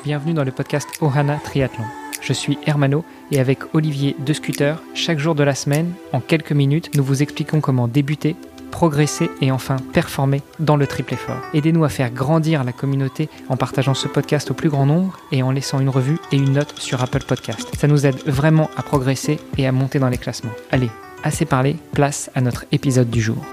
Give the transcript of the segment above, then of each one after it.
bienvenue dans le podcast Ohana Triathlon. Je suis Hermano et avec Olivier de Scooter, chaque jour de la semaine, en quelques minutes, nous vous expliquons comment débuter, progresser et enfin performer dans le triple effort. Aidez-nous à faire grandir la communauté en partageant ce podcast au plus grand nombre et en laissant une revue et une note sur Apple Podcast. Ça nous aide vraiment à progresser et à monter dans les classements. Allez, assez parlé, place à notre épisode du jour.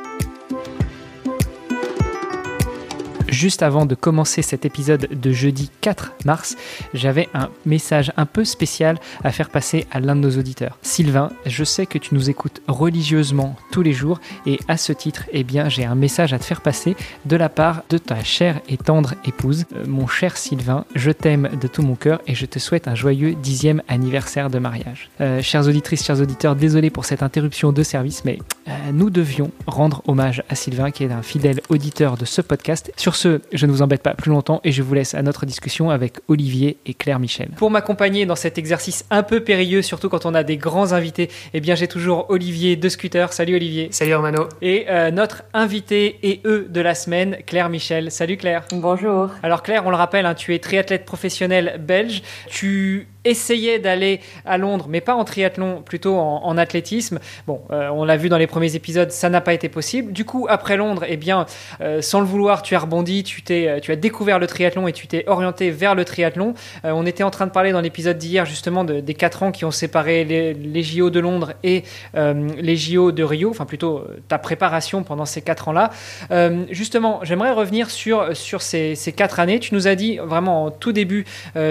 Juste avant de commencer cet épisode de jeudi 4 mars, j'avais un message un peu spécial à faire passer à l'un de nos auditeurs. Sylvain, je sais que tu nous écoutes religieusement tous les jours et à ce titre, j'ai un message à te faire passer de la part de ta chère et tendre épouse. Mon cher Sylvain, je t'aime de tout mon cœur et je te souhaite un joyeux 10e anniversaire de mariage. Chères auditrices, chers auditeurs, désolé pour cette interruption de service, mais nous devions rendre hommage à Sylvain qui est un fidèle auditeur de ce podcast. Sur ce, je ne vous embête pas plus longtemps et je vous laisse à notre discussion avec Olivier et Claire Michel. Pour m'accompagner dans cet exercice un peu périlleux, surtout quand on a des grands invités, j'ai toujours Olivier de Scooter. Salut Olivier. Salut Hermano. Et notre invité et de la semaine, Claire Michel. Salut Claire. Bonjour. Alors Claire, on le rappelle, tu es triathlète professionnelle belge. Tu essayais d'aller à Londres, mais pas en triathlon, plutôt en athlétisme. Bon, on l'a vu dans les premiers épisodes, ça n'a pas été possible. Du coup, après Londres, sans le vouloir, tu as rebondi, tu as découvert le triathlon et tu t'es orienté vers le triathlon. On était en train de parler dans l'épisode d'hier justement des 4 ans qui ont séparé les JO de Londres et les JO de Rio, enfin plutôt ta préparation pendant ces 4 ans-là. Justement, j'aimerais revenir sur ces 4 années. Tu nous as dit vraiment en tout début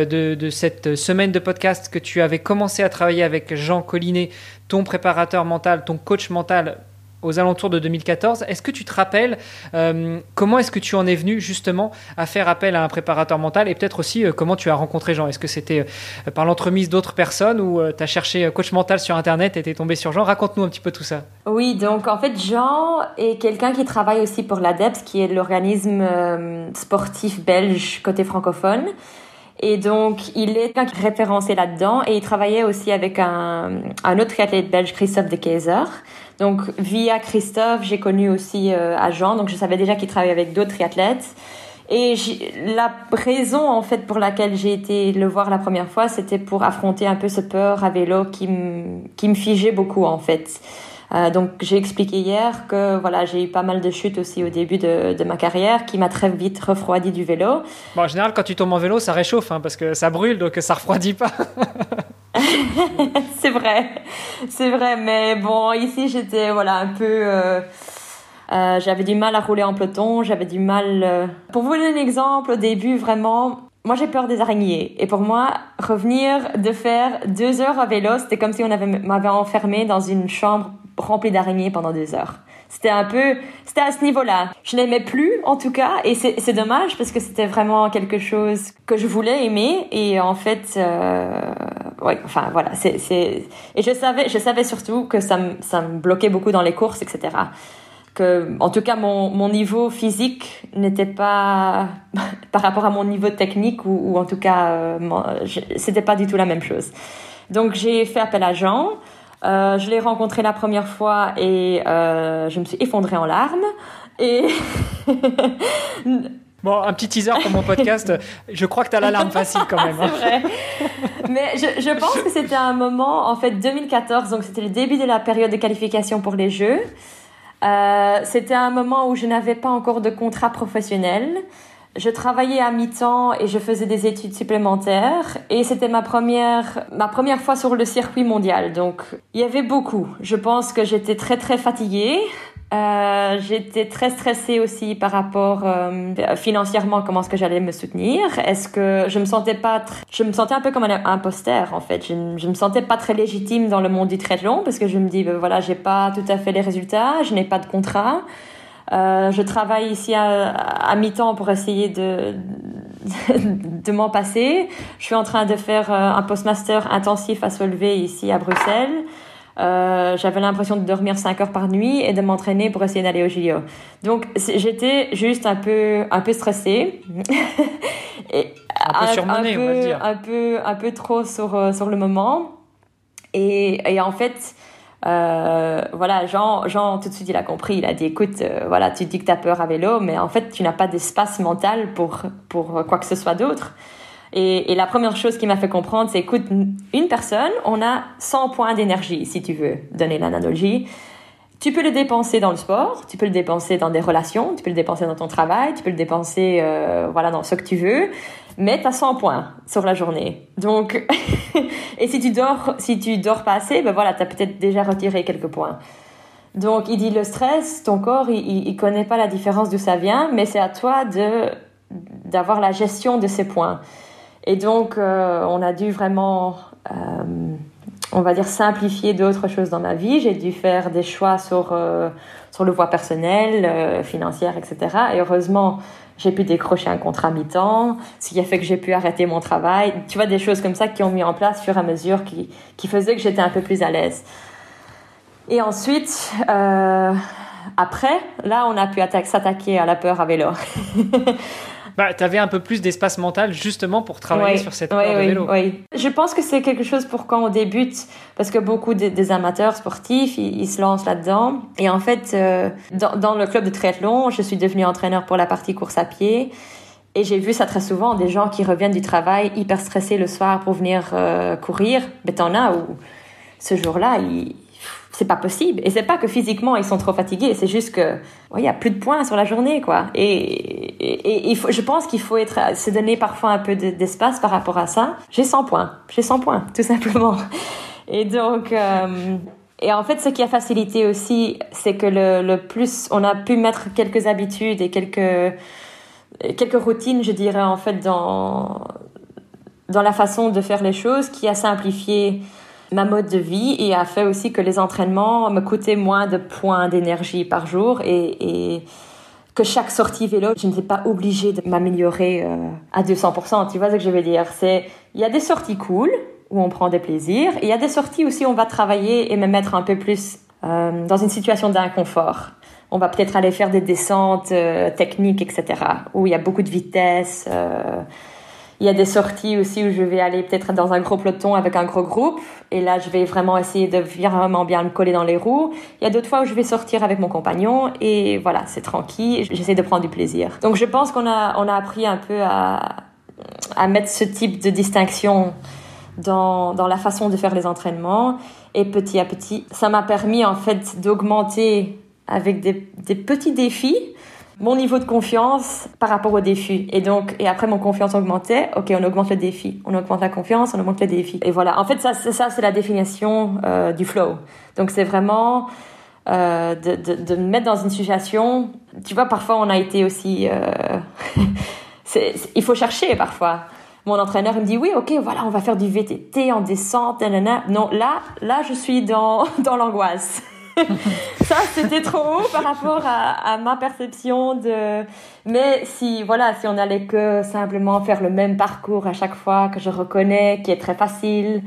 de cette semaine de podcast que tu avais commencé à travailler avec Jean Collinet, ton préparateur mental, ton coach mental, aux alentours de 2014. Est-ce que tu te rappelles comment est-ce que tu en es venu justement à faire appel à un préparateur mental et peut-être aussi comment tu as rencontré Jean? Est-ce que c'était par l'entremise d'autres personnes ou tu as cherché coach mental sur Internet et t'es tombé sur Jean? Raconte-nous un petit peu tout ça. Oui, donc en fait Jean est quelqu'un qui travaille aussi pour l'ADEPS, qui est l'organisme sportif belge côté francophone. Et donc, il est référencé là-dedans et il travaillait aussi avec un autre triathlète belge, Christophe de Keyser. Donc, via Christophe, j'ai connu aussi à Jean. Donc, je savais déjà qu'il travaillait avec d'autres triathlètes. Et la raison, en fait, pour laquelle j'ai été le voir la première fois, c'était pour affronter un peu ce peur à vélo qui me figeait beaucoup, en fait. Donc j'ai expliqué hier que voilà, j'ai eu pas mal de chutes aussi au début de ma carrière qui m'a très vite refroidi du vélo. Bon, en général, quand tu tombes en vélo, ça réchauffe parce que ça brûle, donc ça refroidit pas. C'est vrai, mais bon, ici j'étais un peu... j'avais du mal à rouler en peloton, j'avais du mal... Pour vous donner un exemple, au début, vraiment... Moi, j'ai peur des araignées. Et pour moi, revenir de faire 2 heures à vélo, c'était comme si on m'avait enfermé dans une chambre remplie d'araignées pendant 2 heures. C'était à ce niveau-là. Je n'aimais plus, en tout cas, et c'est dommage parce que c'était vraiment quelque chose que je voulais aimer. Et en fait, et je savais surtout que ça me bloquait beaucoup dans les courses, etc. Que, en tout cas, mon niveau physique n'était pas par rapport à mon niveau technique ou en tout cas, c'était pas du tout la même chose. Donc, j'ai fait appel à Jean. Je l'ai rencontré la première fois et je me suis effondrée en larmes. Et bon, un petit teaser pour mon podcast. Je crois que tu as la larme facile quand même. C'est vrai. Mais je pense que c'était un moment, en fait, 2014. Donc, c'était le début de la période de qualification pour les Jeux. C'était un moment où je n'avais pas encore de contrat professionnel. Je travaillais à mi-temps et je faisais des études supplémentaires et c'était ma première fois sur le circuit mondial. Donc, il y avait beaucoup. Je pense que j'étais très très fatiguée. J'étais très stressée aussi par rapport financièrement, comment est-ce que j'allais me soutenir. Est-ce que je me sentais un peu comme un imposteur en fait. Je me sentais pas très légitime dans le monde du triathlon parce que je me dis j'ai pas tout à fait les résultats, je n'ai pas de contrat. Je travaille ici à mi-temps pour essayer de m'en passer. Je suis en train de faire un postmaster intensif à Solvay ici à Bruxelles. J'avais l'impression de dormir 5 heures par nuit et de m'entraîner pour essayer d'aller au JO. Donc j'étais juste un peu stressée. Et un peu surmenée, on va dire. Un peu trop sur le moment. Et en fait, Jean tout de suite il a compris, il a dit écoute, tu dis que t'as peur à vélo, mais en fait tu n'as pas d'espace mental pour quoi que ce soit d'autre. Et la première chose qui m'a fait comprendre, c'est, écoute, une personne, on a 100 points d'énergie, si tu veux donner l'analogie. Tu peux le dépenser dans le sport, tu peux le dépenser dans des relations, tu peux le dépenser dans ton travail, tu peux le dépenser dans ce que tu veux, mais tu as 100 points sur la journée. Donc, et si tu dors pas assez, tu as peut-être déjà retiré quelques points. Donc, il dit le stress, ton corps, il connaît pas la différence d'où ça vient, mais c'est à toi d'avoir la gestion de ces points. Et donc, on a dû vraiment... on va dire simplifier d'autres choses dans ma vie. J'ai dû faire des choix sur le voie personnelle, financière, etc. Et heureusement, j'ai pu décrocher un contrat mi-temps, ce qui a fait que j'ai pu arrêter mon travail. Tu vois, des choses comme ça qui ont mis en place au fur et à mesure qui faisaient que j'étais un peu plus à l'aise. Et ensuite, après, là, on a pu s'attaquer à la peur à vélo. Tu avais un peu plus d'espace mental justement pour travailler sur cette peur de vélo. Oui. Je pense que c'est quelque chose pour quand on débute, parce que beaucoup des amateurs sportifs, ils se lancent là-dedans. Et en fait, dans le club de triathlon, je suis devenue entraîneur pour la partie course à pied. Et j'ai vu ça très souvent, des gens qui reviennent du travail hyper stressés le soir pour venir courir. Mais t'en as où ce jour-là, c'est pas possible. Et c'est pas que physiquement ils sont trop fatigués, c'est juste que il y a plus de points sur la journée, quoi. Et je pense qu'il faut se donner parfois un peu d'espace par rapport à ça. J'ai 100 points, tout simplement. Et donc et en fait, ce qui a facilité aussi, c'est que le plus on a pu mettre quelques habitudes et quelques routines, je dirais, en fait, dans la façon de faire les choses, qui a simplifié ma mode de vie et a fait aussi que les entraînements me coûtaient moins de points d'énergie par jour et que chaque sortie vélo, je n'étais pas obligée de m'améliorer à 200%. Tu vois ce que je veux dire? Il y a des sorties cool où on prend des plaisirs et il y a des sorties aussi où on va travailler et me mettre un peu plus dans une situation d'inconfort. On va peut-être aller faire des descentes techniques, etc., où il y a beaucoup de vitesse. Il y a des sorties aussi où je vais aller peut-être dans un gros peloton avec un gros groupe. Et là, je vais vraiment essayer de vraiment bien me coller dans les roues. Il y a d'autres fois où je vais sortir avec mon compagnon. Et voilà, c'est tranquille. J'essaie de prendre du plaisir. Donc, je pense qu'on a appris un peu à mettre ce type de distinction dans la façon de faire les entraînements. Et petit à petit, ça m'a permis en fait d'augmenter avec des petits défis mon niveau de confiance par rapport au défi. Et après, mon confiance augmentait. Ok, on augmente le défi. On augmente la confiance, on augmente le défi. Et voilà. En fait, ça c'est la définition du flow. Donc, c'est vraiment de me mettre dans une situation. Tu vois, parfois, on a été aussi... il faut chercher parfois. Mon entraîneur, il me dit, oui, ok, voilà, on va faire du VTT en descente, nanana. Non, là, je suis dans l'angoisse. Ça, c'était trop haut par rapport à ma perception mais si on allait que simplement faire le même parcours à chaque fois que je reconnais, qui est très facile,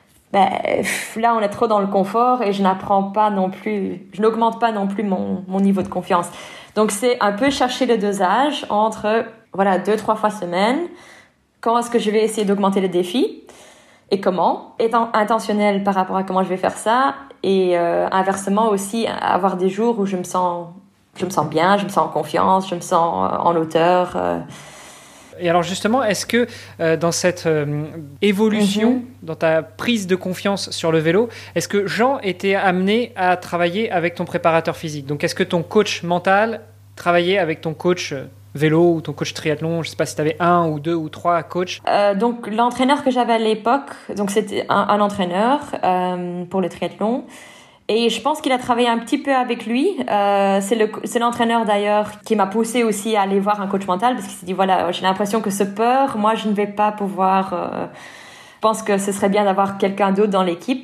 là, on est trop dans le confort et je n'augmente pas non plus mon niveau de confiance. Donc, c'est un peu chercher le dosage entre, 2-3 fois semaine. Quand est-ce que je vais essayer d'augmenter le défi? Et comment? Étant intentionnel par rapport à comment je vais faire ça. Et inversement aussi, avoir des jours où je me sens bien, je me sens en confiance, je me sens en hauteur. Et alors justement, est-ce que dans cette évolution, dans ta prise de confiance sur le vélo, est-ce que Jean était amené à travailler avec ton préparateur physique? Donc est-ce que ton coach mental travaillait avec ton coach vélo ou ton coach triathlon? Je ne sais pas si tu avais 1 ou 2 ou 3 coachs. Donc l'entraîneur que j'avais à l'époque, donc c'était un entraîneur pour le triathlon. Et je pense qu'il a travaillé un petit peu avec lui. C'est l'entraîneur d'ailleurs qui m'a poussé aussi à aller voir un coach mental parce qu'il s'est dit j'ai l'impression que ce peur, moi je ne vais pas pouvoir. Je pense que ce serait bien d'avoir quelqu'un d'autre dans l'équipe.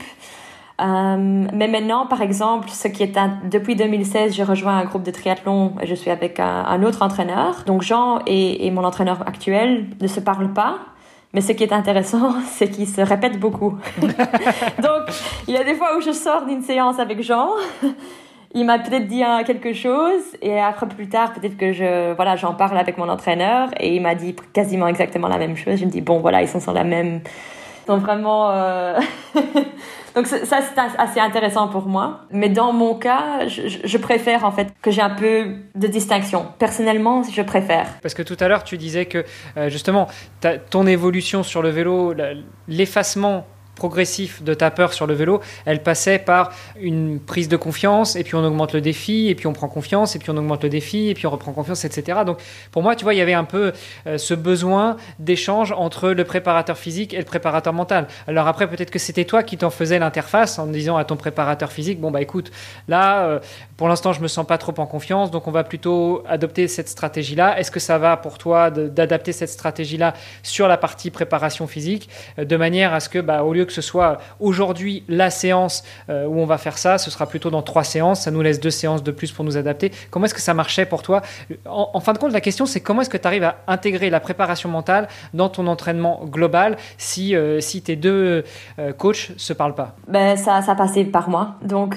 Mais maintenant, par exemple, depuis 2016, j'ai rejoint un groupe de triathlon et je suis avec un autre entraîneur. Donc Jean et mon entraîneur actuel ne se parlent pas. Mais ce qui est intéressant, c'est qu'ils se répètent beaucoup. Donc, il y a des fois où je sors d'une séance avec Jean, il m'a peut-être dit quelque chose, et après, plus tard, peut-être que j'en parle avec mon entraîneur, et il m'a dit quasiment exactement la même chose. Je me dis, ils sont sur la même... Ils sont vraiment Donc ça, c'est assez intéressant pour moi. Mais dans mon cas, je préfère en fait que j'ai un peu de distinction. Personnellement, je préfère. Parce que tout à l'heure, tu disais que justement, ton évolution sur le vélo, l'effacement progressif de ta peur sur le vélo, elle passait par une prise de confiance, et puis on augmente le défi, et puis on prend confiance, et puis on augmente le défi, et puis on reprend confiance, etc. Donc pour moi, tu vois, il y avait un peu ce besoin d'échange entre le préparateur physique et le préparateur mental. Alors après, peut-être que c'était toi qui t'en faisais l'interface en disant à ton préparateur physique, bon bah écoute, là, pour l'instant, je me sens pas trop en confiance, donc on va plutôt adopter cette stratégie-là. Est-ce que ça va pour toi d'adapter cette stratégie-là sur la partie préparation physique, de manière à ce que, au lieu que ce soit aujourd'hui la séance où on va faire ça, ce sera plutôt dans 3 séances, ça nous laisse 2 séances de plus pour nous adapter. Comment est-ce que ça marchait pour toi? En fin de compte, la question, c'est comment est-ce que tu arrives à intégrer la préparation mentale dans ton entraînement global si tes deux coachs se parlent pas? Ça passait par moi. Donc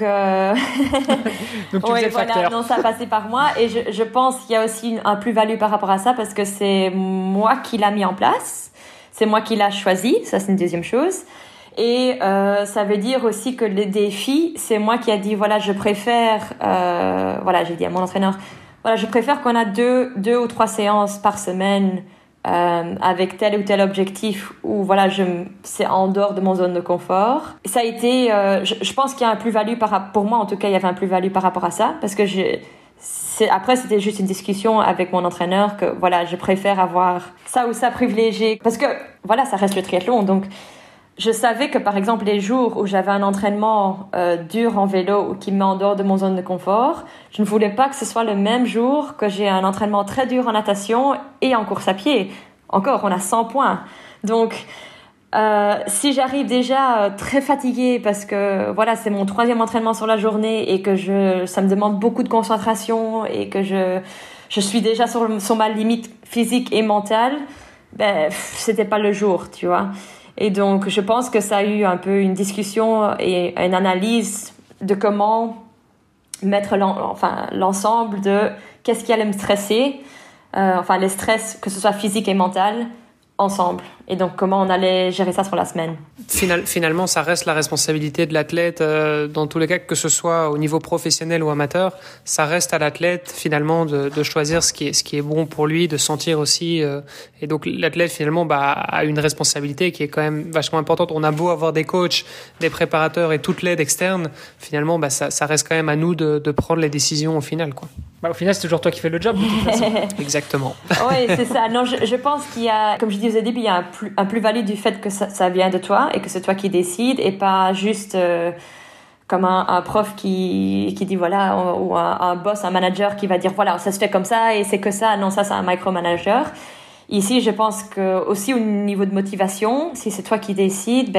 donc tu faisais le facteur. Non, ça passait par moi, et je pense qu'il y a aussi un plus-value par rapport à ça, parce que c'est moi qui l'a mis en place, c'est moi qui l'a choisi, ça c'est une deuxième chose. Et ça veut dire aussi que les défis, c'est moi qui a dit, voilà, je préfère, j'ai dit à mon entraîneur, voilà, je préfère qu'on a 2 ou 3 séances par semaine avec tel ou tel objectif, où voilà, c'est en dehors de mon zone de confort. Ça a été, je pense qu'il y a un plus-value pour moi, en tout cas, il y avait un plus-value par rapport à ça, parce que après, c'était juste une discussion avec mon entraîneur que voilà, je préfère avoir ça ou ça privilégié, parce que voilà, ça reste le triathlon, donc je savais que par exemple les jours où j'avais un entraînement dur en vélo ou qui me met en dehors de mon zone de confort, je ne voulais pas que ce soit le même jour que j'ai un entraînement très dur en natation et en course à pied. Encore, on a 100 points. Donc, si j'arrive déjà très fatiguée parce que voilà, c'est mon 3e entraînement sur la journée et que ça me demande beaucoup de concentration et que je suis déjà sur ma limite physique et mentale, c'était pas le jour, tu vois. Et donc, je pense que ça a eu un peu une discussion et une analyse de comment mettre l'ensemble de qu'est-ce qui allait me stresser, les stress, que ce soit physique et mental, ensemble. Et donc, comment on allait gérer ça sur la semaine. Finalement, ça reste la responsabilité de l'athlète, dans tous les cas, que ce soit au niveau professionnel ou amateur, ça reste à l'athlète, finalement, de choisir ce qui est bon pour lui, de sentir aussi, et donc, l'athlète, finalement, a une responsabilité qui est quand même vachement importante. On a beau avoir des coachs, des préparateurs et toute l'aide externe, finalement, ça reste quand même à nous de prendre les décisions au final, quoi. Au final, c'est toujours toi qui fais le job, de toute façon. Exactement. Oui, c'est ça. Non, je pense qu'il y a, comme je disais au début, il y a un plus-value du fait que ça vient de toi et que c'est toi qui décides, et pas juste comme un prof qui dit voilà, ou un boss, un manager qui va dire voilà, ça se fait comme ça et c'est que ça. Non, ça c'est un micromanager. Ici, je pense que aussi au niveau de motivation, si c'est toi qui décides,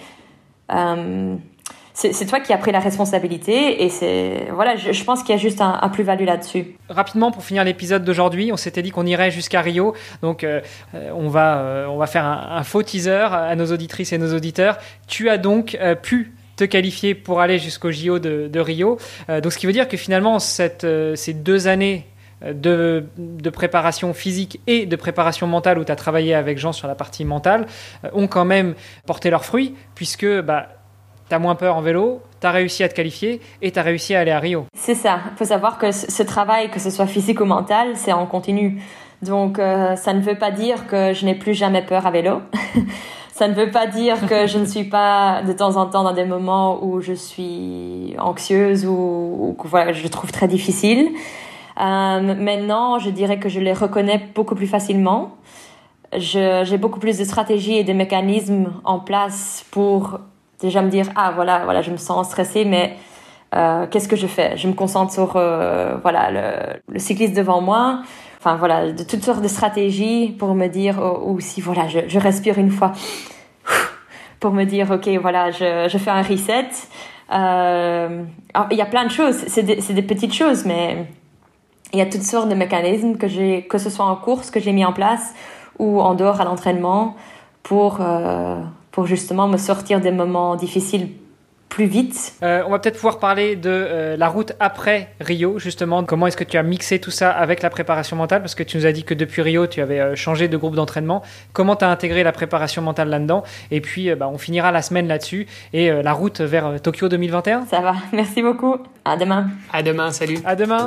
c'est toi qui as pris la responsabilité, et je pense qu'il y a juste un plus-value là-dessus. Rapidement, pour finir l'épisode d'aujourd'hui, on s'était dit qu'on irait jusqu'à Rio, donc on va faire un faux teaser à nos auditrices et nos auditeurs. Tu as donc pu te qualifier pour aller jusqu'au JO de Rio, donc ce qui veut dire que finalement ces 2 années de préparation physique et de préparation mentale, où tu as travaillé avec Jean sur la partie mentale, ont quand même porté leurs fruits, puisque t'as moins peur en vélo, t'as réussi à te qualifier et t'as réussi à aller à Rio. C'est ça. Il faut savoir que ce travail, que ce soit physique ou mental, c'est en continu. Donc, ça ne veut pas dire que je n'ai plus jamais peur à vélo. Ça ne veut pas dire que je ne suis pas de temps en temps dans des moments où je suis anxieuse ou que voilà, je trouve très difficile. Maintenant, je dirais que je les reconnais beaucoup plus facilement. J'ai beaucoup plus de stratégies et de mécanismes en place pour déjà me dire voilà, je me sens stressée, mais qu'est-ce que je fais? Je me concentre sur le cycliste devant moi. Enfin voilà, de toutes sortes de stratégies pour me dire aussi voilà, je respire une fois pour me dire ok, voilà, je fais un reset. Alors, il y a plein de choses, c'est des petites choses, mais il y a toutes sortes de mécanismes que ce soit en course que j'ai mis en place ou en dehors à l'entraînement pour justement me sortir des moments difficiles plus vite. On va peut-être pouvoir parler de la route après Rio, justement. Comment est-ce que tu as mixé tout ça avec la préparation mentale? Parce que tu nous as dit que depuis Rio, tu avais changé de groupe d'entraînement. Comment tu as intégré la préparation mentale là-dedans? Et puis, on finira la semaine là-dessus et la route vers Tokyo 2021. Ça va, merci beaucoup. À demain. À demain, salut. À demain.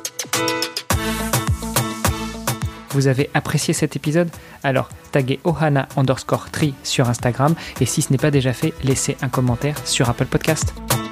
Vous avez apprécié cet épisode? Alors, taguez Ohana_3 sur Instagram et si ce n'est pas déjà fait, laissez un commentaire sur Apple Podcast.